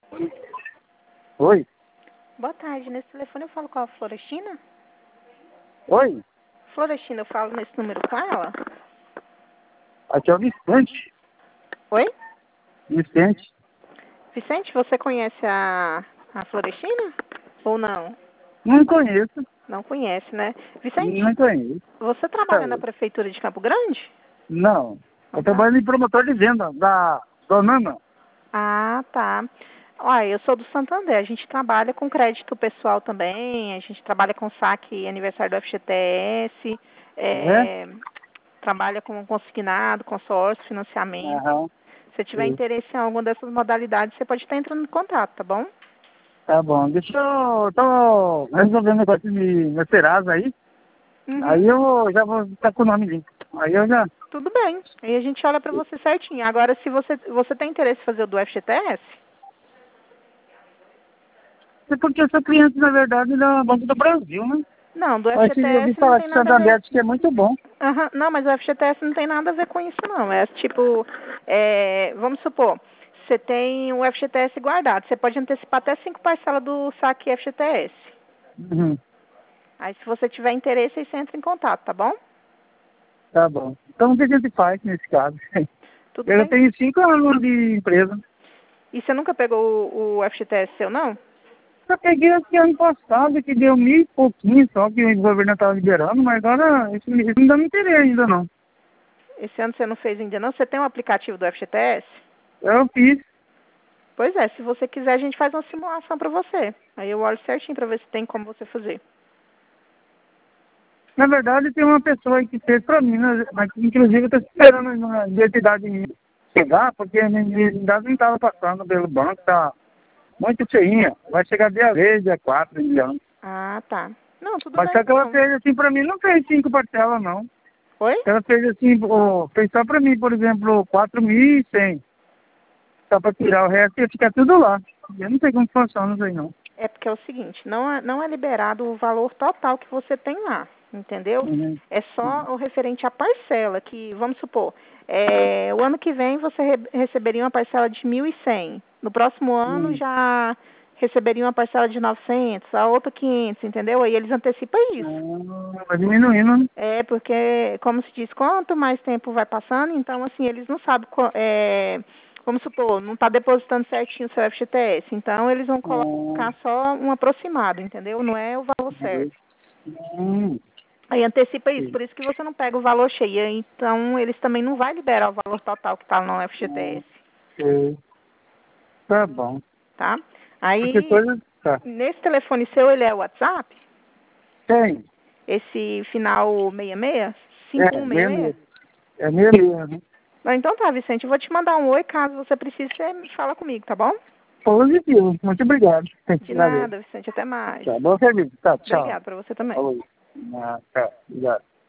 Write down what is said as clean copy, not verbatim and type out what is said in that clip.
Oi? Boa tarde. Nesse telefone eu falo com a Florestina? Oi? Florestina, eu falo nesse número com ela? Aqui é o Vicente. Oi? Vicente. Vicente, você conhece a Florestina? Ou não? Não conheço. Não conhece, né? Vicente, Não conheço. você trabalha na Prefeitura de Campo Grande? Não. Não Eu tá. trabalho em promotor de venda da Donana. Ah, tá. Olha, eu sou do Santander. A gente trabalha com crédito pessoal também. A gente trabalha com saque aniversário do FGTS. É? Trabalha com consignado, consórcio, financiamento. Aham. Se você tiver Sim. interesse em alguma dessas modalidades, você pode estar entrando em contato, tá bom? Tá bom. Deixa eu... Tô resolvendo o negócio de Serasa aí. Aí eu já vou estar com o nome limpo. Aí eu já... Tudo bem. Aí a gente olha para você certinho. Agora, se você tem interesse em fazer o do FGTS? É porque eu sou cliente, na verdade, da Banco do Brasil, né? Não, do Mas eu ouvi FGTS não falar tem que o nada a ver. Santander diz que é muito bom. Não, mas o FGTS não tem nada a ver com isso, não. É tipo, vamos supor, você tem o FGTS guardado. Você pode antecipar até 5 parcelas do saque FGTS. Uhum. Aí, se você tiver interesse, aí você entra em contato, tá bom? Tá bom. Então o que a gente faz nesse caso? Tudo Eu bem? tenho 5 anos de empresa. E você nunca pegou o FGTS seu, não? Eu peguei aqui ano passado, que deu 1.000 e pouquinho só que o governo estava liberando, mas agora isso não dá me interesse ainda não. Esse ano você não fez ainda, não? Você tem um aplicativo do FGTS? Eu fiz. Pois é, se você quiser, a gente faz uma simulação para você. Aí eu olho certinho para ver se tem como você fazer. Na verdade, tem uma pessoa aí que fez pra mim, né? Mas, inclusive eu estou esperando a identidade minha chegar, porque a minha identidade não estava passando pelo banco, tá muito cheinha. Vai chegar dia 3, dia 4 de ano. Ah, tá. Não, tudo Mas bem só que ela então. fez assim pra mim, não fez 5 parcelas, não. Oi? Ela fez assim, fez só pra mim, por exemplo, 4.100. Só pra tirar o resto e ficar tudo lá. Eu não sei como funciona isso aí, não. É porque é o seguinte, não é liberado o valor total que você tem lá, entendeu? Uhum. É só o referente à parcela, que, vamos supor, o ano que vem você receberia uma parcela de 1.100. No próximo ano Uhum. já receberia uma parcela de 900, a outra 500, entendeu? Aí eles antecipam isso. Vai diminuindo, né? É, porque, como se diz, quanto mais tempo vai passando, então, assim, eles não sabem, vamos supor, não está depositando certinho o seu FGTS, então eles vão colocar só um aproximado, entendeu? Não é o valor certo. Aí antecipa isso, Sim. por isso que você não pega o valor cheio, então eles também não vão liberar o valor total que está no FGTS, Ok. Tá bom. tá? Qualquer Aí, coisa, tá. nesse telefone seu, ele é o WhatsApp? Tem. Esse final 66? É, 5166? é mesmo, né? Não, então tá, Vicente, eu vou te mandar um oi, caso você precise, você me fala comigo, tá bom? Positivo. Muito obrigado. De Valeu. nada, Vicente, até mais. Tá, bom serviço. Tá, tchau. Obrigada para você também. Falou. Tá, obrigado.